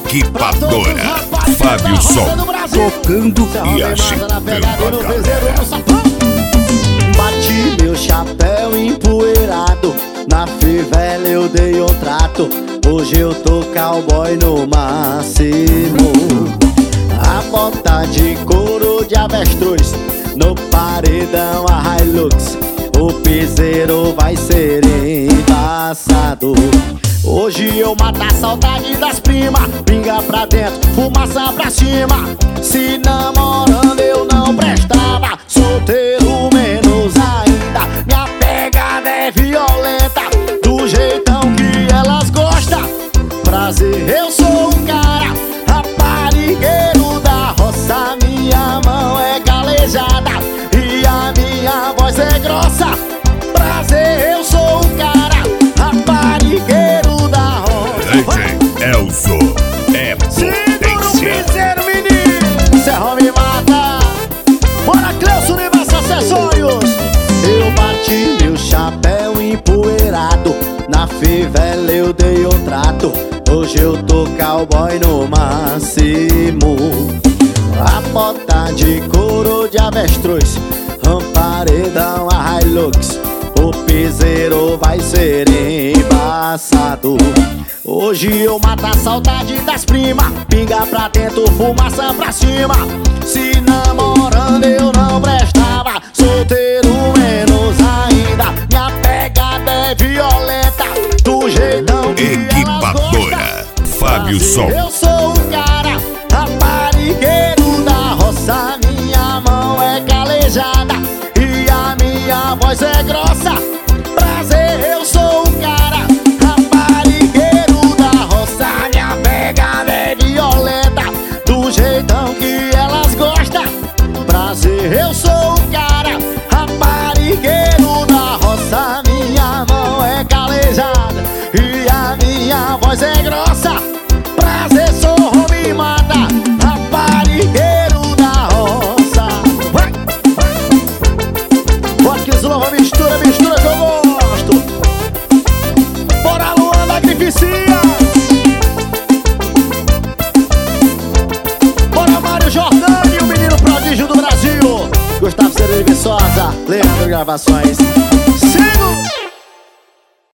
Equipadora Fábio Sol, tocando e agitando a galera. Bati meu chapéu empoeirado, na fivela eu dei um trato. Hoje eu tô cowboy no máximo. A bota de couro de avestruz, no paredão a Hilux. O piseiro vai ser embaçado. Hoje eu mato a saudade das primas, pinga pra dentro, fumaça pra cima. Se namorando eu não prestava, solteiro menos ainda. Minha pegada é violenta, do jeitão que elas gostam. Prazer, eu sou um cara raparigueiro da roça. Minha mão é calejada e a minha voz é grossa. Prazer, eu sou um cara raparigueiro da roça. DJ Elzo é potência. Segura o menino, Serrão me mata. Bora, Cleuson, Universo Acessórios. Eu bati meu chapéu empoeirado, na fivela eu dei um trato. Hoje eu tô cowboy no máximo. A bota de couro de avestruz, paredão a Hilux. O piseiro vai ser embaçado. Hoje eu mato a saudade das primas, pinga pra dentro, fumaça pra cima. Se namorando eu não prestava, solteiro menos ainda. Minha pegada é violenta, do jeitão que Equipadora Fábio Sol, eu sou um cara raparigueiro da roça. Minha mão é calejada e a minha voz é grossa. Prazer, eu sou um cara raparigueiro da roça. Minha pegada é violenta, do jeitão que elas gostam. Prazer, eu sou um cara raparigueiro da roça. Minha mão é calejada e a minha voz é grossa. Prazer, sou homem mata, raparigueiro da roça. Vai! Bora que Zulova, mistura, mistura que eu gosto. Bora, Luan da Grificia. Bora, Mário Jordani, o menino prodígio do Brasil. Gustavo Cereira Viçosa, Leandro Gravações. Sigo!